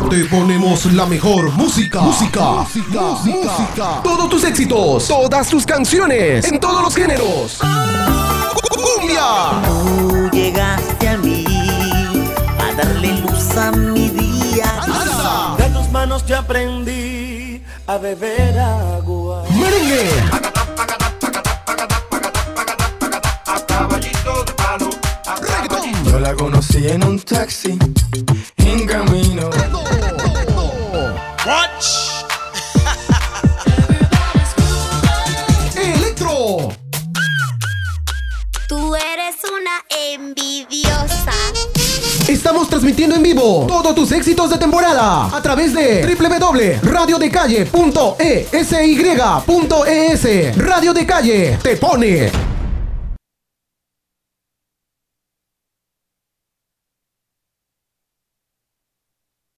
Te ponemos la mejor música. Todos tus éxitos, todas tus canciones, en todos los géneros. ¡Cumbia! Tú llegaste a mí a darle luz a mi día. ¡Salsa! De tus manos yo aprendí a beber agua. ¡Merengue! ¡Reggaetón! Yo la conocí en un taxi, en camino. ¡Electro! Tú eres una envidiosa. Estamos transmitiendo en vivo todos tus éxitos de temporada a través de www.radiodecalle.esy.es. Radio de Calle te pone